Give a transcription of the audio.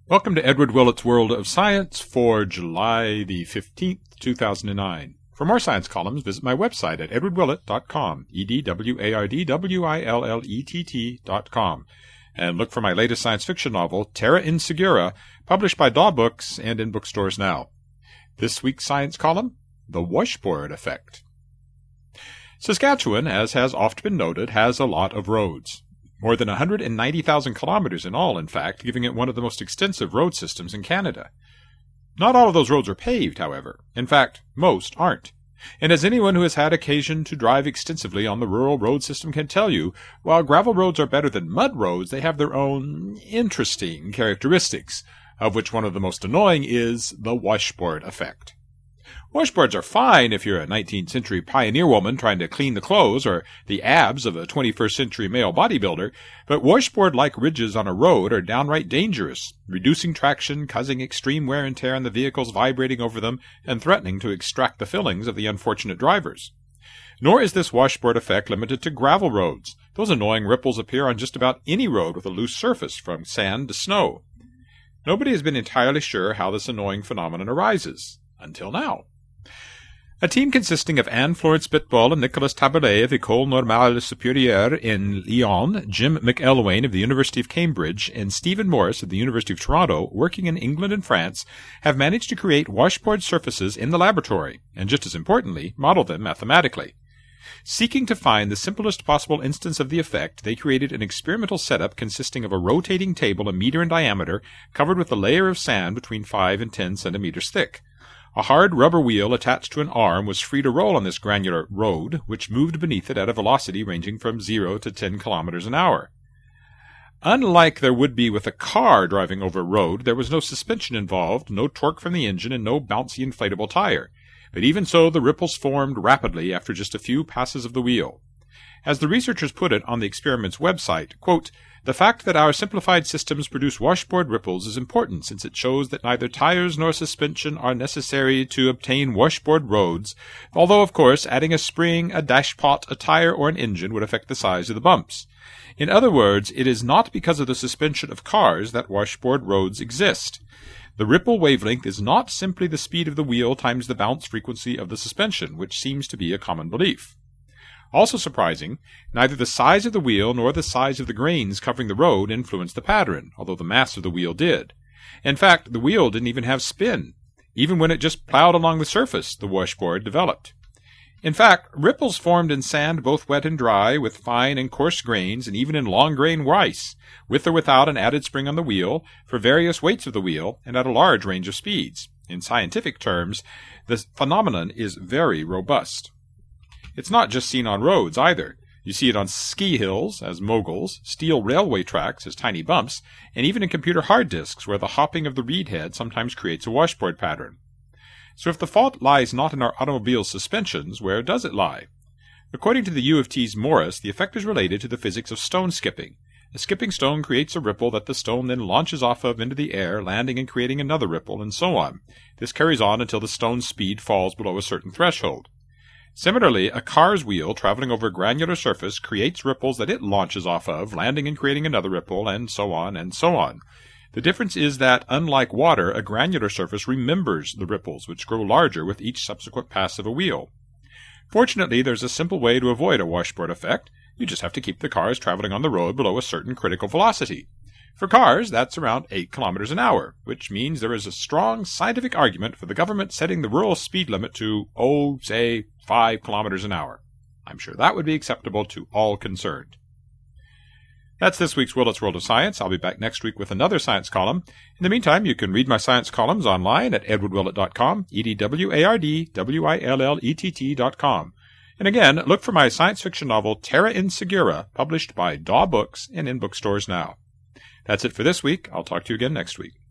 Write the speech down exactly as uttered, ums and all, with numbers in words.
Welcome to Edward Willett's World of Science for July the fifteenth, two thousand nine. For more science columns, visit my website at edward willett dot com, E D W A R D W I L L E T T dot com. And look for my latest science fiction novel, Terra Insegura, published by Daw Books and in bookstores now. This week's science column, The Washboard Effect. Saskatchewan, as has oft been noted, has a lot of roads. More than one hundred ninety thousand kilometers in all, in fact, giving it one of the most extensive road systems in Canada. Not all of those roads are paved, however. In fact, most aren't. And as anyone who has had occasion to drive extensively on the rural road system can tell you, while gravel roads are better than mud roads, they have their own interesting characteristics, of which one of the most annoying is the washboard effect. Washboards are fine if you're a nineteenth century pioneer woman trying to clean the clothes or the abs of a twenty-first century male bodybuilder, but washboard-like ridges on a road are downright dangerous, reducing traction, causing extreme wear and tear on the vehicles vibrating over them, and threatening to extract the fillings of the unfortunate drivers. Nor is this washboard effect limited to gravel roads. Those annoying ripples appear on just about any road with a loose surface, from sand to snow. Nobody has been entirely sure how this annoying phenomenon arises, until now. A team consisting of Anne-Florence Spitball and Nicolas Tabolet of École Normale Supérieure in Lyon, Jim McElwain of the University of Cambridge, and Stephen Morris of the University of Toronto, working in England and France, have managed to create washboard surfaces in the laboratory, and just as importantly, model them mathematically. Seeking to find the simplest possible instance of the effect, they created an experimental setup consisting of a rotating table a meter in diameter, covered with a layer of sand between five and ten centimeters thick. A hard rubber wheel attached to an arm was free to roll on this granular road, which moved beneath it at a velocity ranging from zero to ten kilometers an hour. Unlike there would be with a car driving over a road, there was no suspension involved, no torque from the engine, and no bouncy inflatable tire. But even so, the ripples formed rapidly after just a few passes of the wheel. As the researchers put it on the experiment's website, quote, "The fact that our simplified systems produce washboard ripples is important, since it shows that neither tires nor suspension are necessary to obtain washboard roads, although, of course, adding a spring, a dashpot, a tire, or an engine would affect the size of the bumps. In other words, it is not because of the suspension of cars that washboard roads exist. The ripple wavelength is not simply the speed of the wheel times the bounce frequency of the suspension, which seems to be a common belief." Also surprising, neither the size of the wheel nor the size of the grains covering the road influenced the pattern, although the mass of the wheel did. In fact, the wheel didn't even have spin. Even when it just plowed along the surface, the washboard developed. In fact, ripples formed in sand both wet and dry, with fine and coarse grains, and even in long-grain rice, with or without an added spring on the wheel, for various weights of the wheel, and at a large range of speeds. In scientific terms, the phenomenon is very robust. It's not just seen on roads, either. You see it on ski hills, as moguls, steel railway tracks, as tiny bumps, and even in computer hard disks, where the hopping of the read head sometimes creates a washboard pattern. So if the fault lies not in our automobile's suspensions, where does it lie? According to the U of T's Morris, the effect is related to the physics of stone skipping. A skipping stone creates a ripple that the stone then launches off of into the air, landing and creating another ripple, and so on. This carries on until the stone's speed falls below a certain threshold. Similarly, a car's wheel traveling over a granular surface creates ripples that it launches off of, landing and creating another ripple, and so on and so on. The difference is that, unlike water, a granular surface remembers the ripples, which grow larger with each subsequent pass of a wheel. Fortunately, there's a simple way to avoid a washboard effect. You just have to keep the cars traveling on the road below a certain critical velocity. For cars, that's around eight kilometers an hour, which means there is a strong scientific argument for the government setting the rural speed limit to, oh, say, five kilometers an hour. I'm sure that would be acceptable to all concerned. That's this week's Willett's World of Science. I'll be back next week with another science column. In the meantime, you can read my science columns online at edward willett dot com, E D W A R D W I L L E T T dot com. And again, look for my science fiction novel Terra Insegura, published by Daw Books and in bookstores now. That's it for this week. I'll talk to you again next week.